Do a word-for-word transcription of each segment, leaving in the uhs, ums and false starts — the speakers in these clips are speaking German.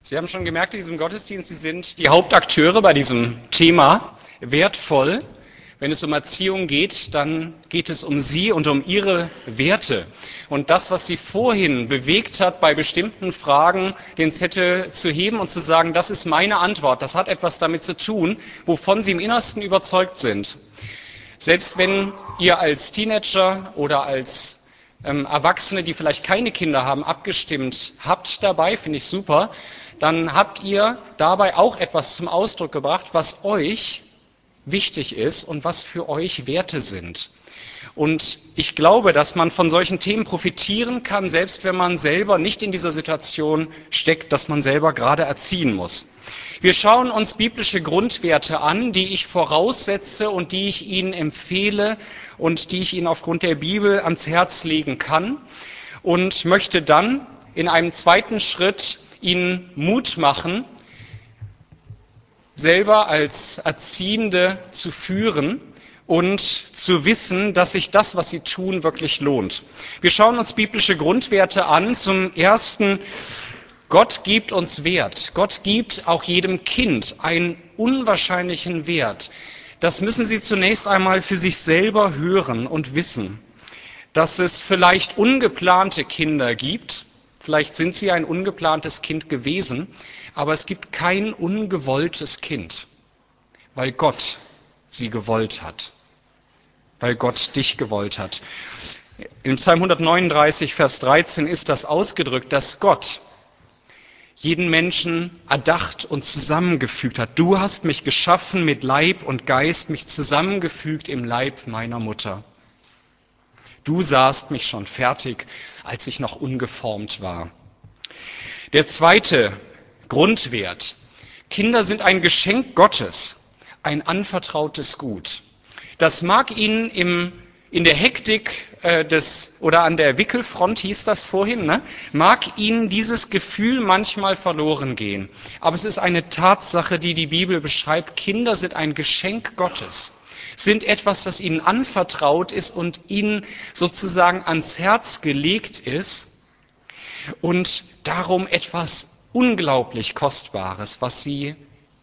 Sie haben schon gemerkt, in diesem Gottesdienst, Sie sind die Hauptakteure bei diesem Thema wertvoll. Wenn es um Erziehung geht, dann geht es um Sie und um Ihre Werte. Und das, was Sie vorhin bewegt hat, bei bestimmten Fragen den Zettel zu heben und zu sagen, das ist meine Antwort, das hat etwas damit zu tun, wovon Sie im Innersten überzeugt sind. Selbst wenn ihr als Teenager oder als ähm, Erwachsene, die vielleicht keine Kinder haben, abgestimmt habt dabei, finde ich super, dann habt ihr dabei auch etwas zum Ausdruck gebracht, was euch wichtig ist und was für euch Werte sind. Und ich glaube, dass man von solchen Themen profitieren kann, selbst wenn man selber nicht in dieser Situation steckt, dass man selber gerade erziehen muss. Wir schauen uns biblische Grundwerte an, die ich voraussetze und die ich Ihnen empfehle und die ich Ihnen aufgrund der Bibel ans Herz legen kann und möchte dann in einem zweiten Schritt Ihnen Mut machen, selber als Erziehende zu führen und zu wissen, dass sich das, was sie tun, wirklich lohnt. Wir schauen uns biblische Grundwerte an. Zum Ersten, Gott gibt uns Wert. Gott gibt auch jedem Kind einen unwahrscheinlichen Wert. Das müssen Sie zunächst einmal für sich selber hören und wissen, dass es vielleicht ungeplante Kinder gibt. Vielleicht sind Sie ein ungeplantes Kind gewesen, aber es gibt kein ungewolltes Kind, weil Gott sie gewollt hat, weil Gott dich gewollt hat. Im Psalm hundertneununddreißig, Vers dreizehn ist das ausgedrückt, dass Gott jeden Menschen erdacht und zusammengefügt hat. Du hast mich geschaffen mit Leib und Geist, mich zusammengefügt im Leib meiner Mutter. Du sahst mich schon fertig, als ich noch ungeformt war. Der zweite Grundwert. Kinder sind ein Geschenk Gottes, ein anvertrautes Gut. Das mag Ihnen im, in der Hektik äh, des, oder an der Wickelfront hieß das vorhin, ne, mag Ihnen dieses Gefühl manchmal verloren gehen. Aber es ist eine Tatsache, die die Bibel beschreibt. Kinder sind ein Geschenk Gottes, sind etwas, das Ihnen anvertraut ist und Ihnen sozusagen ans Herz gelegt ist und darum etwas unglaublich Kostbares, was Sie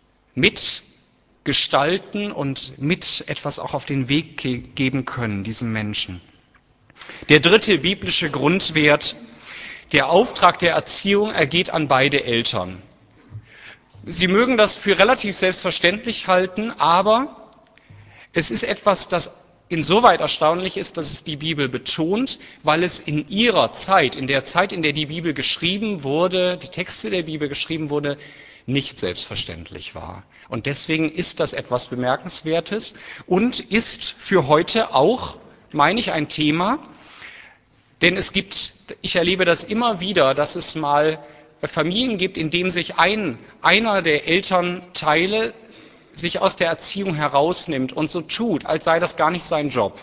mitgestalten und mit etwas auch auf den Weg ge- geben können, diesem Menschen. Der dritte biblische Grundwert, der Auftrag der Erziehung ergeht an beide Eltern. Sie mögen das für relativ selbstverständlich halten, aber es ist etwas, das insoweit erstaunlich ist, dass es die Bibel betont, weil es in ihrer Zeit, in der Zeit, in der die Bibel geschrieben wurde, die Texte der Bibel geschrieben wurde, nicht selbstverständlich war. Und deswegen ist das etwas Bemerkenswertes und ist für heute auch, meine ich, ein Thema, denn es gibt, ich erlebe das immer wieder, dass es mal Familien gibt, in denen sich ein, einer der Elternteile sich aus der Erziehung herausnimmt und so tut, als sei das gar nicht sein Job.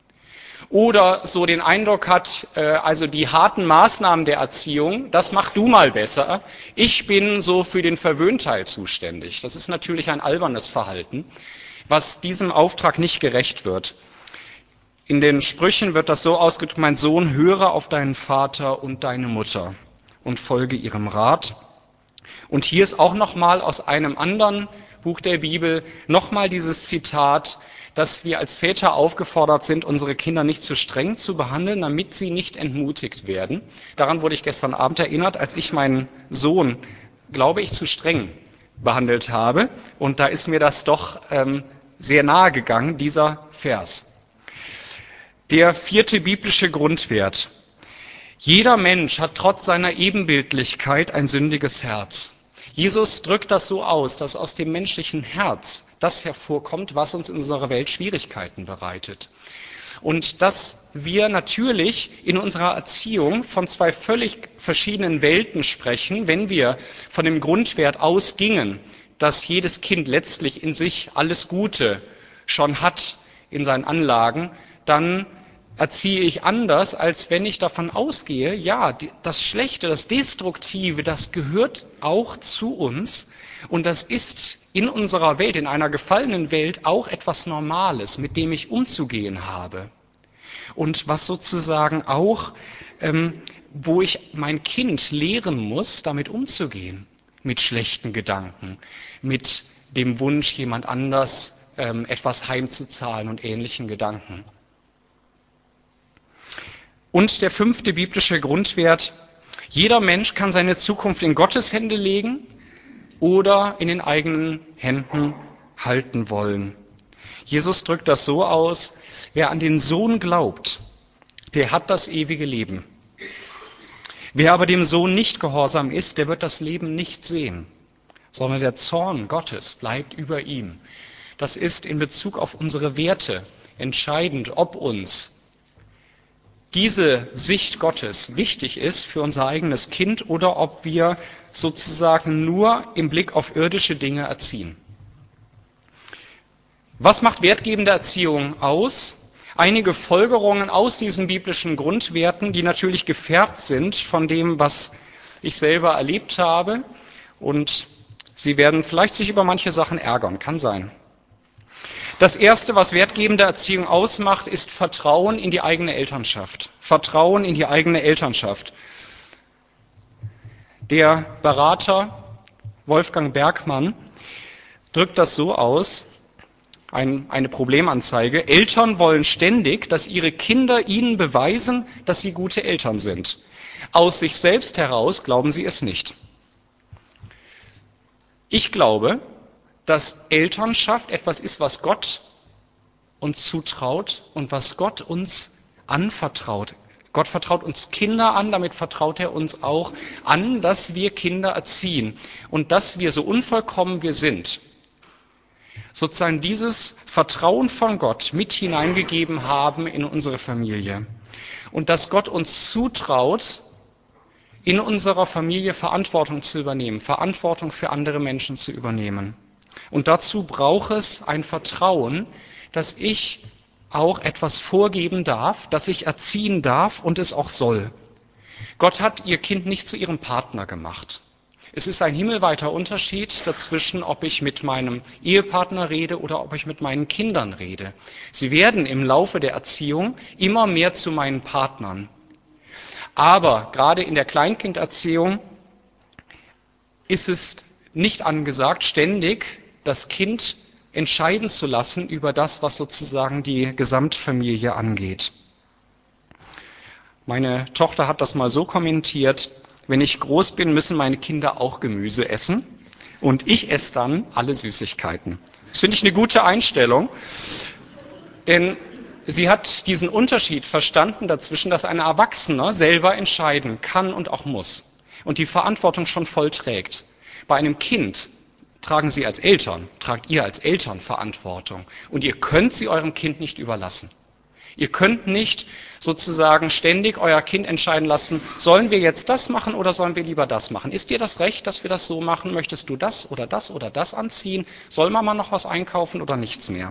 Oder so den Eindruck hat, äh, also die harten Maßnahmen der Erziehung, das mach du mal besser. Ich bin so für den Verwöhnteil zuständig. Das ist natürlich ein albernes Verhalten, was diesem Auftrag nicht gerecht wird. In den Sprüchen wird das so ausgedrückt, mein Sohn, höre auf deinen Vater und deine Mutter und folge ihrem Rat. Und hier ist auch nochmal aus einem anderen Buch der Bibel nochmal dieses Zitat, dass wir als Väter aufgefordert sind, unsere Kinder nicht zu streng zu behandeln, damit sie nicht entmutigt werden. Daran wurde ich gestern Abend erinnert, als ich meinen Sohn, glaube ich, zu streng behandelt habe. Und da ist mir das doch ähm, sehr nahe gegangen, dieser Vers. Der vierte biblische Grundwert. Jeder Mensch hat trotz seiner Ebenbildlichkeit ein sündiges Herz. Jesus drückt das so aus, dass aus dem menschlichen Herz das hervorkommt, was uns in unserer Welt Schwierigkeiten bereitet. Und dass wir natürlich in unserer Erziehung von zwei völlig verschiedenen Welten sprechen, wenn wir von dem Grundwert ausgingen, dass jedes Kind letztlich in sich alles Gute schon hat in seinen Anlagen, dann erziehe ich anders, als wenn ich davon ausgehe, ja, das Schlechte, das Destruktive, das gehört auch zu uns und das ist in unserer Welt, in einer gefallenen Welt auch etwas Normales, mit dem ich umzugehen habe und was sozusagen auch, ähm, wo ich mein Kind lehren muss, damit umzugehen. mit schlechten Gedanken, mit dem Wunsch, jemand anders ähm, etwas heimzuzahlen und ähnlichen Gedanken. Und der fünfte biblische Grundwert: Jeder Mensch kann seine Zukunft in Gottes Hände legen oder in den eigenen Händen halten wollen. Jesus drückt das so aus: Wer an den Sohn glaubt, der hat das ewige Leben. Wer aber dem Sohn nicht gehorsam ist, der wird das Leben nicht sehen, sondern der Zorn Gottes bleibt über ihm. Das ist in Bezug auf unsere Werte entscheidend, ob uns diese Sicht Gottes wichtig ist für unser eigenes Kind oder ob wir sozusagen nur im Blick auf irdische Dinge erziehen. Was macht wertgebende Erziehung aus? Einige Folgerungen aus diesen biblischen Grundwerten, die natürlich gefärbt sind von dem, was ich selber erlebt habe. Und Sie werden vielleicht sich über manche Sachen ärgern, kann sein. Das Erste, was wertgebende Erziehung ausmacht, ist Vertrauen in die eigene Elternschaft. Vertrauen in die eigene Elternschaft. Der Berater Wolfgang Bergmann drückt das so aus, ein, eine Problemanzeige: Eltern wollen ständig, dass ihre Kinder ihnen beweisen, dass sie gute Eltern sind. Aus sich selbst heraus glauben sie es nicht. Ich glaube, dass Elternschaft etwas ist, was Gott uns zutraut und was Gott uns anvertraut. Gott vertraut uns Kinder an, damit vertraut er uns auch an, dass wir Kinder erziehen und dass wir, so unvollkommen wir sind, sozusagen dieses Vertrauen von Gott mit hineingegeben haben in unsere Familie. Und dass Gott uns zutraut, in unserer Familie Verantwortung zu übernehmen, Verantwortung für andere Menschen zu übernehmen. Und dazu braucht es ein Vertrauen, dass ich auch etwas vorgeben darf, dass ich erziehen darf und es auch soll. Gott hat ihr Kind nicht zu ihrem Partner gemacht. Es ist ein himmelweiter Unterschied dazwischen, ob ich mit meinem Ehepartner rede oder ob ich mit meinen Kindern rede. Sie werden im Laufe der Erziehung immer mehr zu meinen Partnern. Aber gerade in der Kleinkinderziehung ist es nicht angesagt, ständig das Kind entscheiden zu lassen über das, was sozusagen die Gesamtfamilie angeht. Meine Tochter hat das mal so kommentiert: Wenn ich groß bin, müssen meine Kinder auch Gemüse essen und ich esse dann alle Süßigkeiten. Das finde ich eine gute Einstellung, denn sie hat diesen Unterschied verstanden dazwischen, dass ein Erwachsener selber entscheiden kann und auch muss und die Verantwortung schon voll trägt. Bei einem Kind tragen Sie als Eltern, tragt ihr als Eltern Verantwortung und ihr könnt sie eurem Kind nicht überlassen. Ihr könnt nicht sozusagen ständig euer Kind entscheiden lassen, sollen wir jetzt das machen oder sollen wir lieber das machen? Ist dir das recht, dass wir das so machen? Möchtest du das oder das oder das anziehen? Soll Mama noch was einkaufen oder nichts mehr?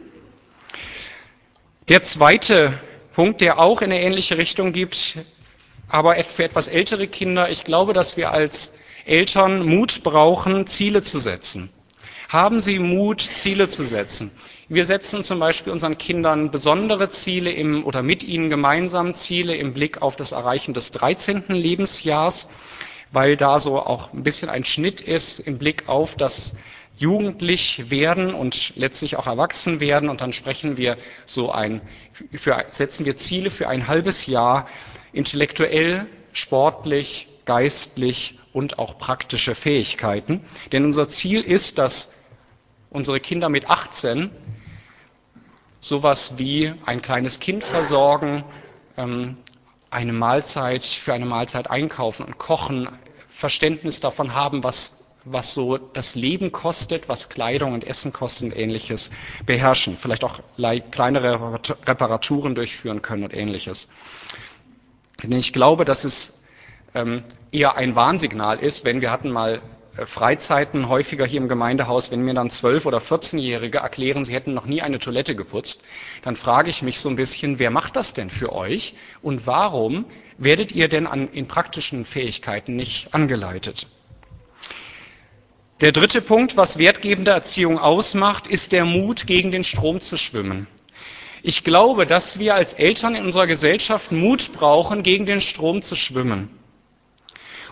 Der zweite Punkt, der auch in eine ähnliche Richtung gibt, aber für etwas ältere Kinder: Ich glaube, dass wir als Eltern Mut brauchen, Ziele zu setzen. Haben Sie Mut, Ziele zu setzen? Wir setzen zum Beispiel unseren Kindern besondere Ziele im, oder mit ihnen gemeinsam Ziele im Blick auf das Erreichen des dreizehnten Lebensjahrs, weil da so auch ein bisschen ein Schnitt ist im Blick auf das jugendlich werden und letztlich auch erwachsen werden. Und dann sprechen wir so ein, für, setzen wir Ziele für ein halbes Jahr, intellektuell, sportlich, geistlich und auch praktische Fähigkeiten. Denn unser Ziel ist, dass unsere Kinder mit achtzehn sowas wie ein kleines Kind versorgen, eine Mahlzeit für eine Mahlzeit einkaufen und kochen, Verständnis davon haben, was, was so das Leben kostet, was Kleidung und Essen kostet und Ähnliches beherrschen. Vielleicht auch kleinere Reparaturen durchführen können und Ähnliches. Denn ich glaube, dass es eher ein Warnsignal ist, wenn wir hatten mal Freizeiten häufiger hier im Gemeindehaus, wenn mir dann zwölf- oder vierzehnjährige erklären, sie hätten noch nie eine Toilette geputzt, dann frage ich mich so ein bisschen, wer macht das denn für euch und warum werdet ihr denn an, in praktischen Fähigkeiten nicht angeleitet? Der dritte Punkt, was wertgebende Erziehung ausmacht, ist der Mut, gegen den Strom zu schwimmen. Ich glaube, dass wir als Eltern in unserer Gesellschaft Mut brauchen, gegen den Strom zu schwimmen.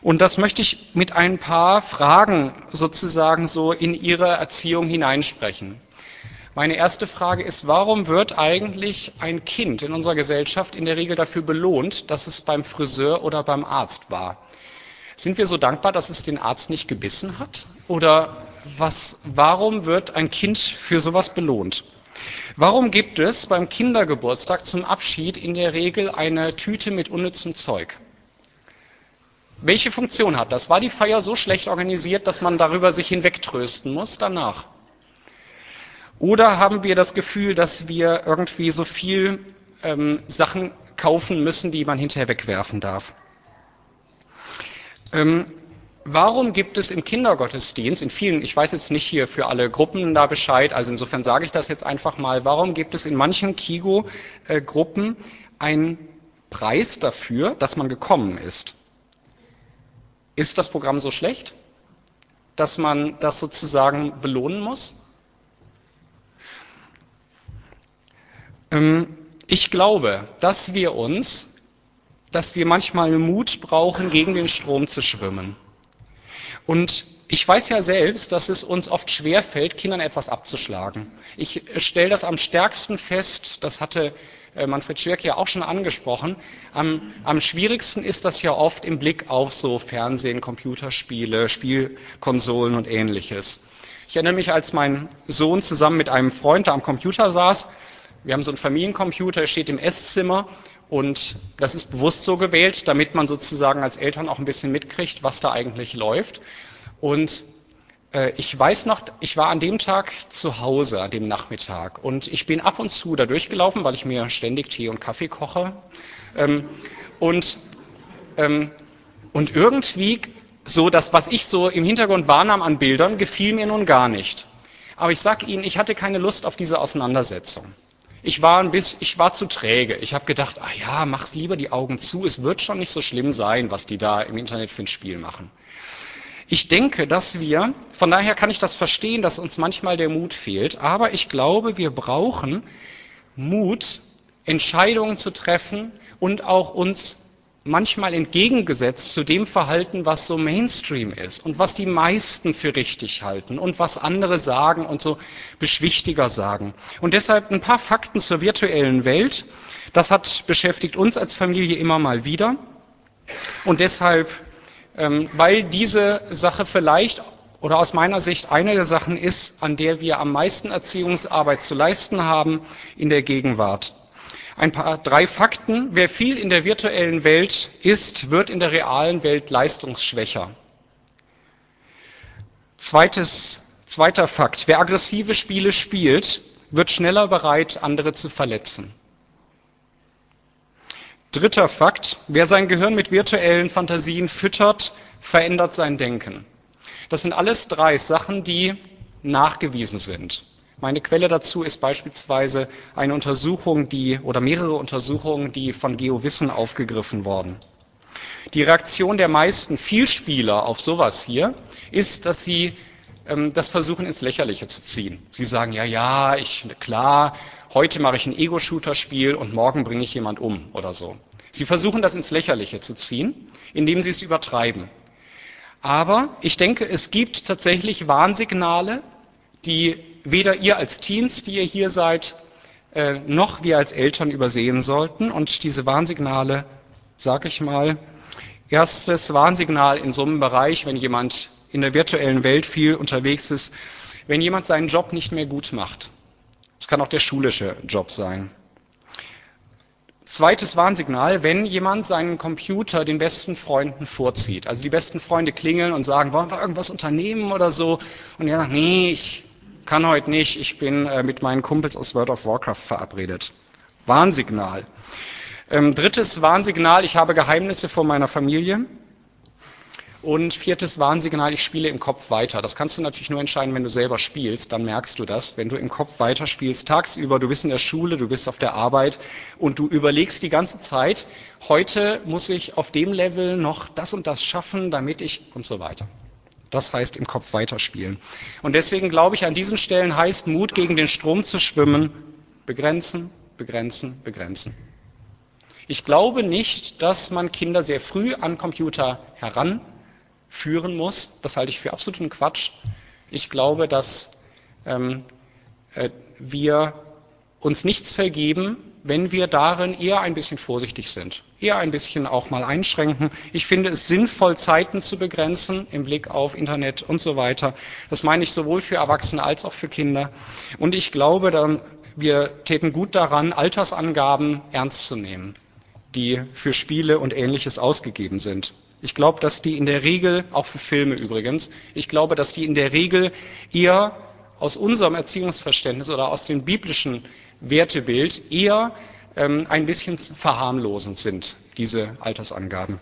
Und das möchte ich mit ein paar Fragen sozusagen so in Ihre Erziehung hineinsprechen. Meine erste Frage ist, warum wird eigentlich ein Kind in unserer Gesellschaft in der Regel dafür belohnt, dass es beim Friseur oder beim Arzt war? Sind wir so dankbar, dass es den Arzt nicht gebissen hat? Oder was, warum wird ein Kind für sowas belohnt? Warum gibt es beim Kindergeburtstag zum Abschied in der Regel eine Tüte mit unnützem Zeug? Welche Funktion hat das? War die Feier so schlecht organisiert, dass man darüber sich hinwegtrösten muss danach? Oder haben wir das Gefühl, dass wir irgendwie so viel ähm, Sachen kaufen müssen, die man hinterher wegwerfen darf? Ähm, warum gibt es im Kindergottesdienst, in vielen, ich weiß jetzt nicht hier für alle Gruppen da Bescheid, also insofern sage ich das jetzt einfach mal, warum gibt es in manchen Kigo-Gruppen einen Preis dafür, dass man gekommen ist? Ist das Programm so schlecht, dass man das sozusagen belohnen muss? Ähm, ich glaube, dass wir uns, dass wir manchmal Mut brauchen, gegen den Strom zu schwimmen. Und ich weiß ja selbst, dass es uns oft schwerfällt, Kindern etwas abzuschlagen. Ich stelle das am stärksten fest, das hatte Manfred Schwerk ja auch schon angesprochen, am, am schwierigsten ist das ja oft im Blick auf so Fernsehen, Computerspiele, Spielkonsolen und Ähnliches. Ich erinnere mich, als mein Sohn zusammen mit einem Freund da am Computer saß, wir haben so einen Familiencomputer, der steht im Esszimmer und das ist bewusst so gewählt, damit man sozusagen als Eltern auch ein bisschen mitkriegt, was da eigentlich läuft. Und äh, ich weiß noch, ich war an dem Tag zu Hause, an dem Nachmittag, und ich bin ab und zu da durchgelaufen, weil ich mir ständig Tee und Kaffee koche. Ähm, und, ähm, und irgendwie so das, was ich so im Hintergrund wahrnahm an Bildern, gefiel mir nun gar nicht. Aber ich sage Ihnen, ich hatte keine Lust auf diese Auseinandersetzung. Ich war ein bisschen, ich war zu träge. Ich habe gedacht, ah ja, mach's lieber die Augen zu. Es wird schon nicht so schlimm sein, was die da im Internet für ein Spiel machen. Ich denke, dass wir, von daher kann ich das verstehen, dass uns manchmal der Mut fehlt, aber ich glaube, wir brauchen Mut, Entscheidungen zu treffen und auch uns manchmal entgegengesetzt zu dem Verhalten, was so Mainstream ist und was die meisten für richtig halten und was andere sagen und so Beschwichtiger sagen. Und deshalb ein paar Fakten zur virtuellen Welt. Das hat beschäftigt uns als Familie immer mal wieder. Und deshalb, ähm, weil diese Sache vielleicht oder aus meiner Sicht eine der Sachen ist, an der wir am meisten Erziehungsarbeit zu leisten haben in der Gegenwart. Ein paar, drei Fakten. Wer viel in der virtuellen Welt ist, wird in der realen Welt leistungsschwächer. Zweites, zweiter Fakt. Wer aggressive Spiele spielt, wird schneller bereit, andere zu verletzen. Dritter Fakt. Wer sein Gehirn mit virtuellen Fantasien füttert, verändert sein Denken. Das sind alles drei Sachen, die nachgewiesen sind. Meine Quelle dazu ist beispielsweise eine Untersuchung, die oder mehrere Untersuchungen, die von GeoWissen aufgegriffen wurden. Die Reaktion der meisten Vielspieler auf sowas hier ist, dass sie ähm, das versuchen ins Lächerliche zu ziehen. Sie sagen, ja, ja, ich, klar, heute mache ich ein Ego-Shooter-Spiel und morgen bringe ich jemand um oder so. Sie versuchen das ins Lächerliche zu ziehen, indem sie es übertreiben. Aber ich denke, es gibt tatsächlich Warnsignale, die weder ihr als Teens, die ihr hier seid, äh, noch wir als Eltern übersehen sollten. Und diese Warnsignale, sage ich mal, erstes Warnsignal in so einem Bereich, wenn jemand in der virtuellen Welt viel unterwegs ist, wenn jemand seinen Job nicht mehr gut macht. Es kann auch der schulische Job sein. Zweites Warnsignal, wenn jemand seinen Computer den besten Freunden vorzieht. Also die besten Freunde klingeln und sagen, wollen wir irgendwas unternehmen oder so? Und er sagt, nee, ich kann heute nicht, ich bin äh, mit meinen Kumpels aus World of Warcraft verabredet. Warnsignal. Ähm, drittes Warnsignal, ich habe Geheimnisse vor meiner Familie. Und viertes Warnsignal, ich spiele im Kopf weiter. Das kannst du natürlich nur entscheiden, wenn du selber spielst, dann merkst du das. Wenn du im Kopf weiterspielst, tagsüber, du bist in der Schule, du bist auf der Arbeit und du überlegst die ganze Zeit, heute muss ich auf dem Level noch das und das schaffen, damit ich und so weiter. Das heißt im Kopf weiterspielen. Und deswegen glaube ich, an diesen Stellen heißt Mut, gegen den Strom zu schwimmen, begrenzen, begrenzen, begrenzen. Ich glaube nicht, dass man Kinder sehr früh an Computer heran führen muss. Das halte ich für absoluten Quatsch. Ich glaube, dass ähm, äh, wir uns nichts vergeben, wenn wir darin eher ein bisschen vorsichtig sind, eher ein bisschen auch mal einschränken. Ich finde es sinnvoll, Zeiten zu begrenzen im Blick auf Internet und so weiter. Das meine ich sowohl für Erwachsene als auch für Kinder. Und ich glaube, dann, wir täten gut daran, Altersangaben ernst zu nehmen, die für Spiele und Ähnliches ausgegeben sind. Ich glaube, dass die in der Regel, auch für Filme übrigens, ich glaube, dass die in der Regel eher aus unserem Erziehungsverständnis oder aus dem biblischen Wertebild eher ähm, ein bisschen verharmlosend sind, diese Altersangaben.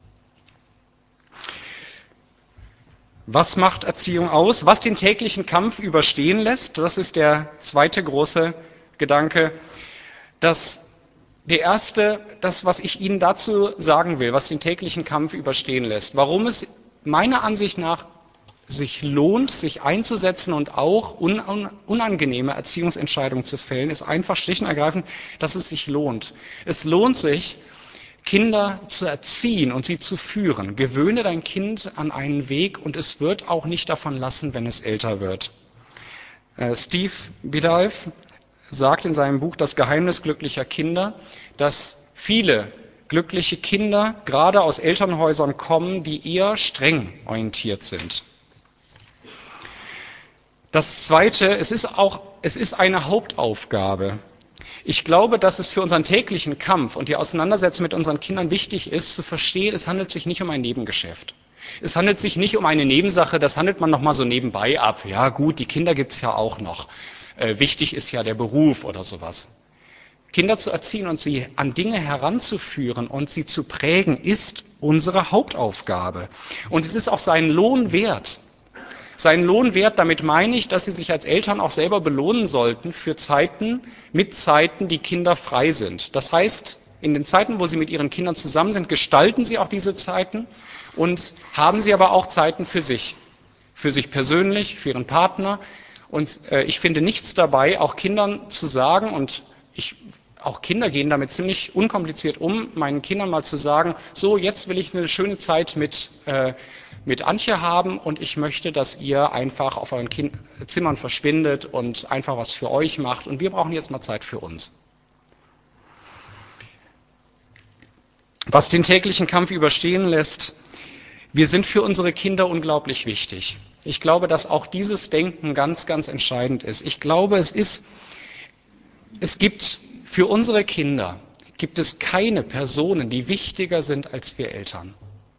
Was macht Erziehung aus? Was den täglichen Kampf überstehen lässt, das ist der zweite große Gedanke. Das, der erste, das, was ich Ihnen dazu sagen will, was den täglichen Kampf überstehen lässt, warum es meiner Ansicht nach sich lohnt, sich einzusetzen und auch unangenehme Erziehungsentscheidungen zu fällen, ist einfach schlicht und ergreifend, dass es sich lohnt. Es lohnt sich, Kinder zu erziehen und sie zu führen. Gewöhne dein Kind an einen Weg und es wird auch nicht davon lassen, wenn es älter wird. Steve Biddulph sagt in seinem Buch Das Geheimnis glücklicher Kinder, dass viele glückliche Kinder gerade aus Elternhäusern kommen, die eher streng orientiert sind. Das Zweite, es ist auch, es ist eine Hauptaufgabe. Ich glaube, dass es für unseren täglichen Kampf und die Auseinandersetzung mit unseren Kindern wichtig ist, zu verstehen, es handelt sich nicht um ein Nebengeschäft. Es handelt sich nicht um eine Nebensache, das handelt man noch mal so nebenbei ab. Ja gut, die Kinder gibt's ja auch noch. Äh, wichtig ist ja der Beruf oder sowas. Kinder zu erziehen und sie an Dinge heranzuführen und sie zu prägen, ist unsere Hauptaufgabe. Und es ist auch seinen Lohn wert. Seinen Lohn wert, damit meine ich, dass sie sich als Eltern auch selber belohnen sollten für Zeiten, mit Zeiten, die Kinder frei sind. Das heißt, in den Zeiten, wo sie mit ihren Kindern zusammen sind, gestalten sie auch diese Zeiten und haben sie aber auch Zeiten für sich, für sich persönlich, für ihren Partner. Und äh, ich finde nichts dabei, auch Kindern zu sagen, und ich, auch Kinder gehen damit ziemlich unkompliziert um, meinen Kindern mal zu sagen, so, jetzt will ich eine schöne Zeit mit äh, mit Antje haben und ich möchte, dass ihr einfach auf euren kind- Zimmern verschwindet und einfach was für euch macht und wir brauchen jetzt mal Zeit für uns. Was den täglichen Kampf überstehen lässt, wir sind für unsere Kinder unglaublich wichtig. Ich glaube, dass auch dieses Denken ganz, ganz entscheidend ist. Ich glaube, es ist, es gibt für unsere Kinder, gibt es keine Personen, die wichtiger sind als wir Eltern.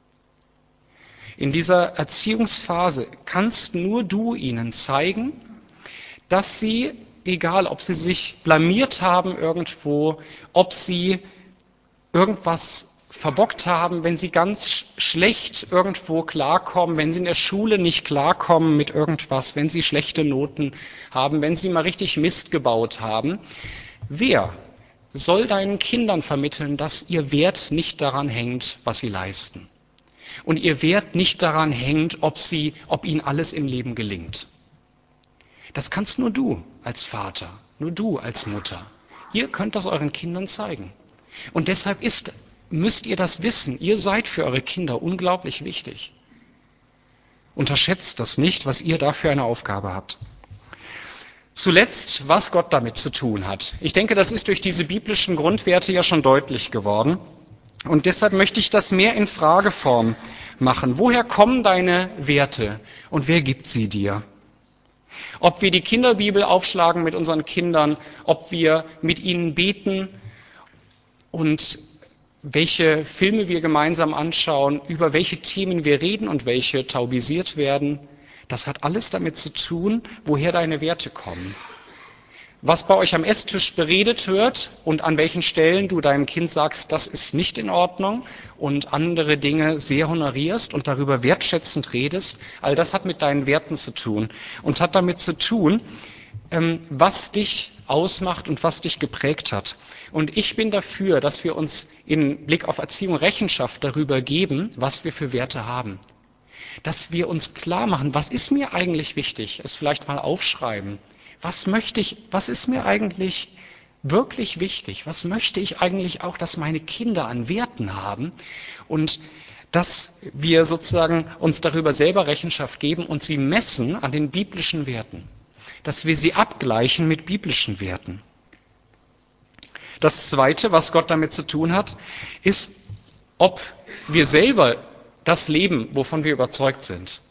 In dieser Erziehungsphase kannst nur du ihnen zeigen, dass sie, egal ob sie sich blamiert haben irgendwo, ob sie irgendwas verbockt haben, wenn sie ganz schlecht irgendwo klarkommen, wenn sie in der Schule nicht klarkommen mit irgendwas, wenn sie schlechte Noten haben, wenn sie mal richtig Mist gebaut haben, wer soll deinen Kindern vermitteln, dass ihr Wert nicht daran hängt, was sie leisten? Und ihr Wert nicht daran hängt, ob sie, ob ihnen alles im Leben gelingt. Das kannst nur du als Vater, nur du als Mutter. Ihr könnt das euren Kindern zeigen. Und deshalb ist, müsst ihr das wissen. Ihr seid für eure Kinder unglaublich wichtig. Unterschätzt das nicht, was ihr da für eine Aufgabe habt. Zuletzt, was Gott damit zu tun hat. Ich denke, das ist durch diese biblischen Grundwerte ja schon deutlich geworden. Und deshalb möchte ich das mehr in Frageform machen. Woher kommen deine Werte und wer gibt sie dir? Ob wir die Kinderbibel aufschlagen mit unseren Kindern, ob wir mit ihnen beten und welche Filme wir gemeinsam anschauen, über welche Themen wir reden und welche taubisiert werden, das hat alles damit zu tun, woher deine Werte kommen. Was bei euch am Esstisch beredet wird und an welchen Stellen du deinem Kind sagst, das ist nicht in Ordnung und andere Dinge sehr honorierst und darüber wertschätzend redest, all das hat mit deinen Werten zu tun und hat damit zu tun, was dich ausmacht und was dich geprägt hat. Und ich bin dafür, dass wir uns im Blick auf Erziehung Rechenschaft darüber geben, was wir für Werte haben. Dass wir uns klar machen, was ist mir eigentlich wichtig, es vielleicht mal aufschreiben. Was möchte ich, was ist mir eigentlich wirklich wichtig? Was möchte ich eigentlich auch, dass meine Kinder an Werten haben? Und dass wir sozusagen uns darüber selber Rechenschaft geben und sie messen an den biblischen Werten, dass wir sie abgleichen mit biblischen Werten. Das Zweite, was Gott damit zu tun hat, ist, ob wir selber das leben, wovon wir überzeugt sind.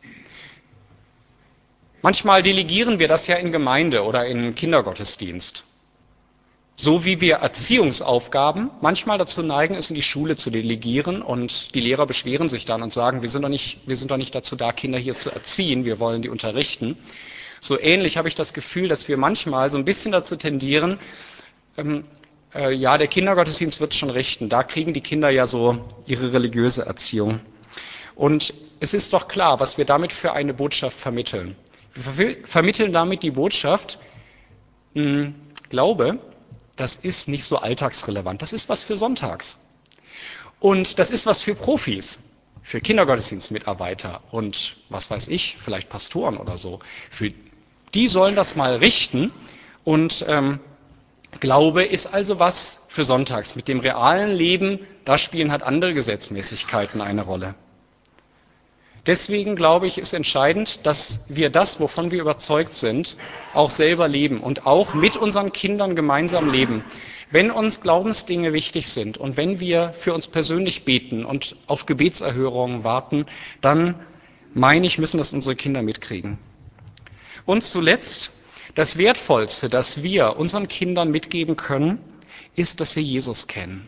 Manchmal delegieren wir das ja in Gemeinde oder in Kindergottesdienst. So wie wir Erziehungsaufgaben manchmal dazu neigen, es in die Schule zu delegieren und die Lehrer beschweren sich dann und sagen, wir sind doch nicht, wir sind doch nicht dazu da, Kinder hier zu erziehen, wir wollen die unterrichten. So ähnlich habe ich das Gefühl, dass wir manchmal so ein bisschen dazu tendieren, ähm, äh, ja, der Kindergottesdienst wird schon richten, da kriegen die Kinder ja so ihre religiöse Erziehung. Und es ist doch klar, was wir damit für eine Botschaft vermitteln. Wir vermitteln damit die Botschaft, mh, Glaube, das ist nicht so alltagsrelevant. Das ist was für sonntags. Und das ist was für Profis, für Kindergottesdienstmitarbeiter und was weiß ich, vielleicht Pastoren oder so. Für die sollen das mal richten. Und ähm, Glaube ist also was für sonntags. Mit dem realen Leben, da spielen halt andere Gesetzmäßigkeiten eine Rolle. Deswegen glaube ich, ist entscheidend, dass wir das, wovon wir überzeugt sind, auch selber leben und auch mit unseren Kindern gemeinsam leben. Wenn uns Glaubensdinge wichtig sind und wenn wir für uns persönlich beten und auf Gebetserhörungen warten, dann meine ich, müssen das unsere Kinder mitkriegen. Und zuletzt, das Wertvollste, das wir unseren Kindern mitgeben können, ist, dass sie Jesus kennen.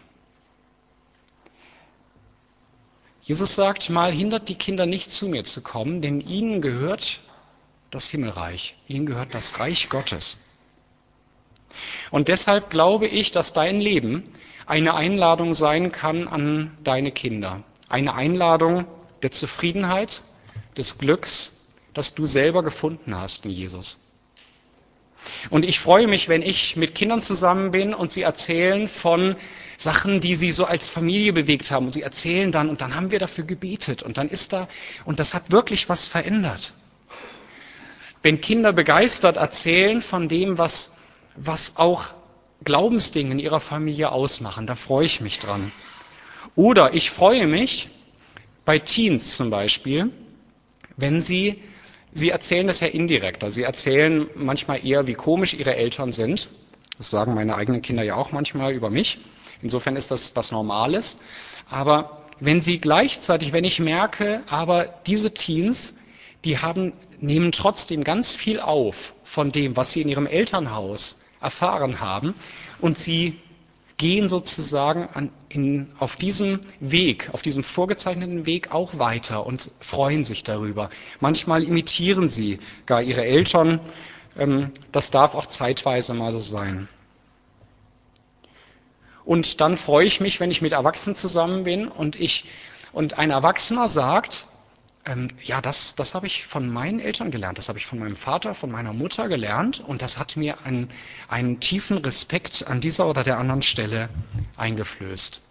Jesus sagt mal, hindert die Kinder nicht zu mir zu kommen, denn ihnen gehört das Himmelreich, ihnen gehört das Reich Gottes. Und deshalb glaube ich, dass dein Leben eine Einladung sein kann an deine Kinder. Eine Einladung der Zufriedenheit, des Glücks, das du selber gefunden hast in Jesus. Und ich freue mich, wenn ich mit Kindern zusammen bin und sie erzählen von Sachen, die sie so als Familie bewegt haben. Und sie erzählen dann, und dann haben wir dafür gebetet. Und dann ist da, und das hat wirklich was verändert. Wenn Kinder begeistert erzählen von dem, was, was auch Glaubensdinge in ihrer Familie ausmachen, da freue ich mich dran. Oder ich freue mich bei Teens zum Beispiel, wenn sie Sie erzählen das ja indirekter. Sie erzählen manchmal eher, wie komisch ihre Eltern sind. Das sagen meine eigenen Kinder ja auch manchmal über mich. Insofern ist das was Normales. Aber wenn sie gleichzeitig, wenn ich merke, aber diese Teens, die haben, nehmen trotzdem ganz viel auf von dem, was sie in ihrem Elternhaus erfahren haben. Und sie gehen sozusagen an, in, auf diesem Weg, auf diesem vorgezeichneten Weg auch weiter und freuen sich darüber. Manchmal imitieren sie gar ihre Eltern. Das darf auch zeitweise mal so sein. Und dann freue ich mich, wenn ich mit Erwachsenen zusammen bin und, ich, und ein Erwachsener sagt, Ähm, ja, das, das habe ich von meinen Eltern gelernt, das habe ich von meinem Vater, von meiner Mutter gelernt und das hat mir einen, einen tiefen Respekt an dieser oder der anderen Stelle eingeflößt.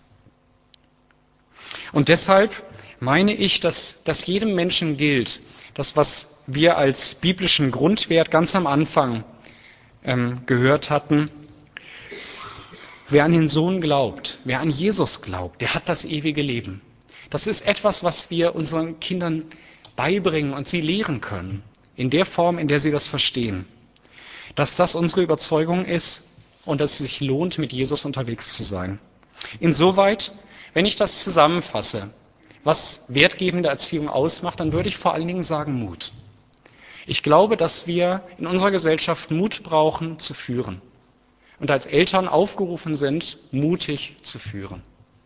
Und deshalb meine ich, dass, dass jedem Menschen gilt, das, was wir als biblischen Grundwert ganz am Anfang ähm, gehört hatten, wer an den Sohn glaubt, wer an Jesus glaubt, der hat das ewige Leben. Das ist etwas, was wir unseren Kindern beibringen und sie lehren können, in der Form, in der sie das verstehen. Dass das unsere Überzeugung ist und dass es sich lohnt, mit Jesus unterwegs zu sein. Insoweit, wenn ich das zusammenfasse, was wertgebende Erziehung ausmacht, dann würde ich vor allen Dingen sagen Mut. Ich glaube, dass wir in unserer Gesellschaft Mut brauchen, zu führen. Und als Eltern aufgerufen sind, mutig zu führen.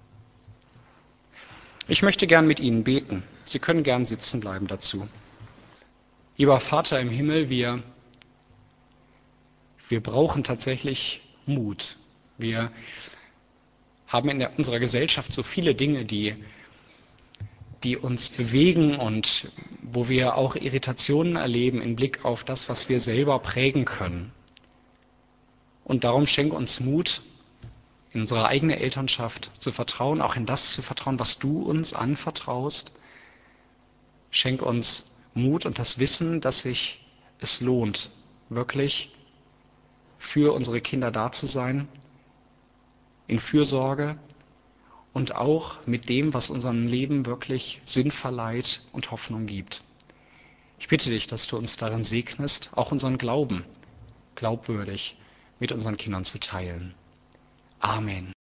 Ich möchte gern mit Ihnen beten. Sie können gern sitzen bleiben dazu. Lieber Vater im Himmel, wir, wir brauchen tatsächlich Mut. Wir haben in der, unserer Gesellschaft so viele Dinge, die, die uns bewegen und wo wir auch Irritationen erleben im Blick auf das, was wir selber prägen können. Und darum schenke uns Mut, in unsere eigene Elternschaft zu vertrauen, auch in das zu vertrauen, was du uns anvertraust. Schenk uns Mut und das Wissen, dass sich es lohnt, wirklich für unsere Kinder da zu sein, in Fürsorge und auch mit dem, was unserem Leben wirklich Sinn verleiht und Hoffnung gibt. Ich bitte dich, dass du uns darin segnest, auch unseren Glauben glaubwürdig mit unseren Kindern zu teilen. Amen.